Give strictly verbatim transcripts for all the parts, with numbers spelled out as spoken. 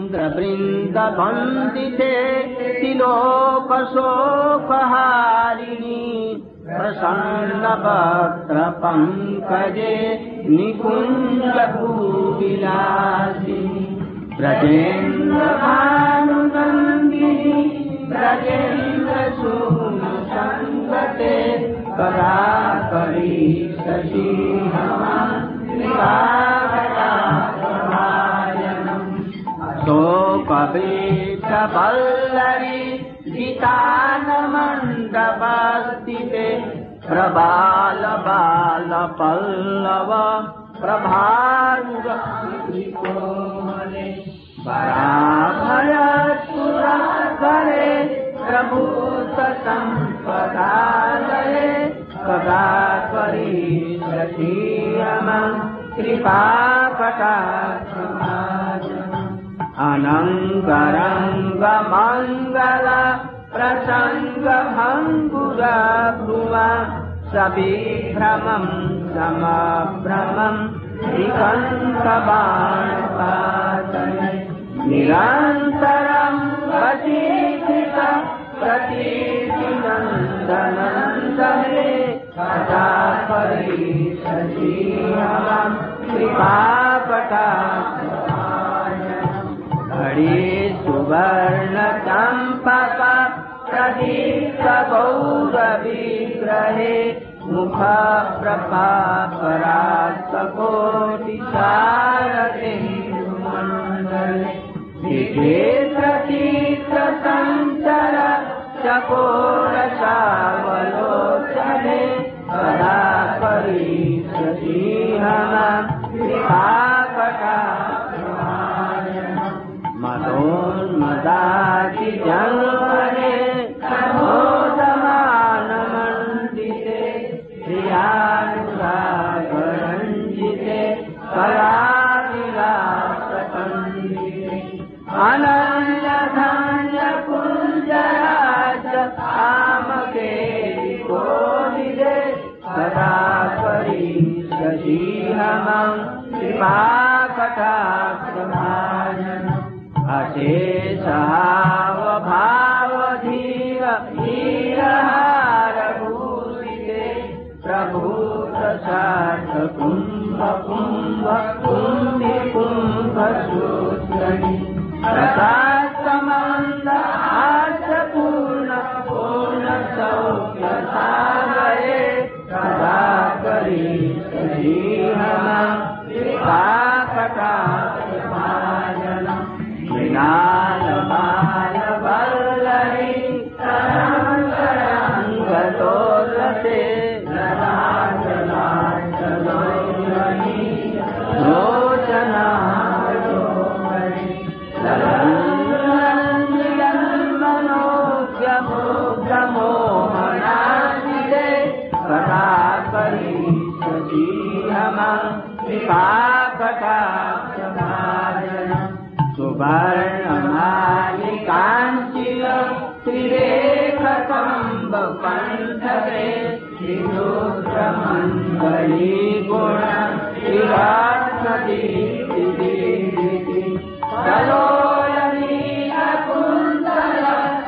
चन्द्रवृन्दवन्दिते तिलोकशोकहारिणी प्रसन्नवक्त्रपङ्कजे निकुञ्जभूविलासिनी ब्रजेन्द्रभानुनन्दिनी ब्रजेन्द्रसूनुसङ्गते कदाकरी शशीहमानम् अशोकवृक्षवल्लरी गीतानमण्डपस्थिते प्रबाल बाल पल्लव प्रभारुरकोमले वराभयसुरगणे प्रभूत सम्पदालये कदाकरी शशीहमान् कृपाकटाक्षमाजनम् अनङ्गरङ्गमङ्गल प्रसङ्गभङ्गुरभ्रुवा सविभ्रमं समभ्रमं दिगन्तबाणपातने निरन्तरं वशीकृत प्रतीतिनन्दनन्दने कदाकरी शशीहमान् कृपाकटाक्षमाजनम् घड़ी सुवर्णचम्पक प्रदीप्तगौरविग्रहे मुख प्रपापरास्तकोटिशारदेन्दुमण्डले विचित्रचित्रसञ्चर चकोरसावलोचने कदाकरी शशीहमान् कृपाकटाक्षमाजनम् मदोन्मदातिजन्मने प्रमोदमानमण्डिते प्रियानुरागरञ्जिते कलाविलासकण्डिते अनन्यधन्यकुञ्जराज आमकेलिकोविदे कदाकरी शशीहमान् कृपाकटाक्षमाजनम् अशेषावभावधीर हीरहारभूषिते प्रभूतशार्धकुम्भ कुम्भ कुम्भिकुम्भसूत्रनि प्रसास्तमन्द हास्यपूर्ण पूर्णसौख्यसागरे कदाकरी शशीहमान् कृपाकटाक्षमाजनम् मृणालमालवल्लरी तरङ्गतोलते ललाटलाटलोलनी लोचनालोकरी ललन्मनोज्ञमोग्रमोहनाशिते कदाकरी शशीहमान् कृपाकटाक्षमाजनम् सुवर्णमालिकाञ्चिल त्रिरेखकम्बकण्ठके श्रीरुद्रमण्डलीगुण श्रीरात्मदीप्तिदीप्ति कलोलनीलकुन्तल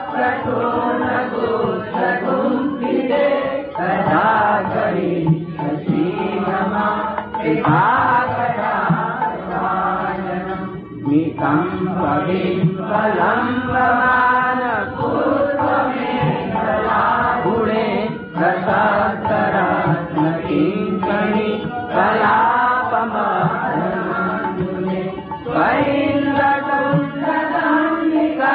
प्रचूर्णगुच्छकुम्भिते कदाकरी शशीहमान् कृपाकटाक्षमाजनम् निकम्पविम्बलम्बमानपूर्वमेखलागुणे प्रसादरात्मकिङ्कणि कलापमानमान्दुने वैन्द्रदण्डदण्डिका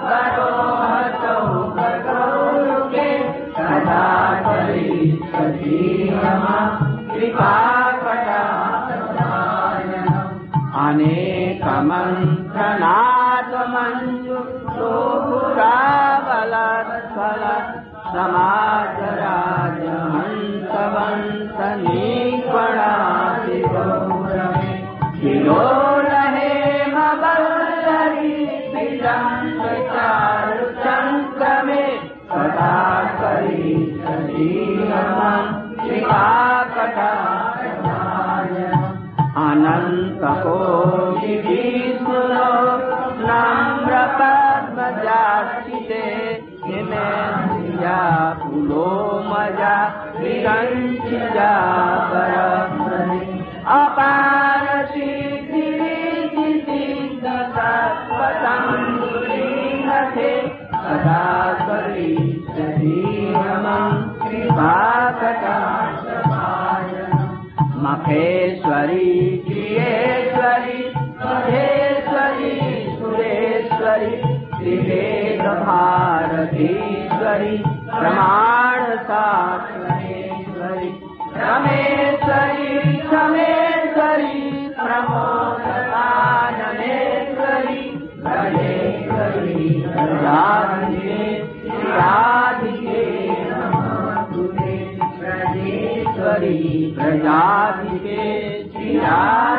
वरोहचौकगौरुके कदाकरी शशीहमान् कृपाकटाक्षमाजनम् अनेकमन्त्रनाथमञ्जु शोभुराबलत्फल समाजराजहंसवंशनीपणादिगौरमे विलोलहेमवल्लरी विजङ्गचारुचन्द्रमे कदाकरी शशीहमान् कृपाकटाक्षमाजनम् अनन्तकोटिविष्णुनो संचिजा परब्रह्मे अपार सिद्धि सिद्ध सत्पतंगुलीनथे सदा करिष्यति नमः कृपाकटाक्षपायनम् मखेश्वरी प्रियेश्वरी महेश्वरी सुरेश्वरी त्रिवेद भारतीश्वरी प्रमाण शास्त्रेश्वरी रमेश्वरी क्षमेश्वरी प्रमोदनाननेश्वरी गणेश्वरी राधिके राधिके नमस्तुते ब्रजेश्वरी प्रजाधिके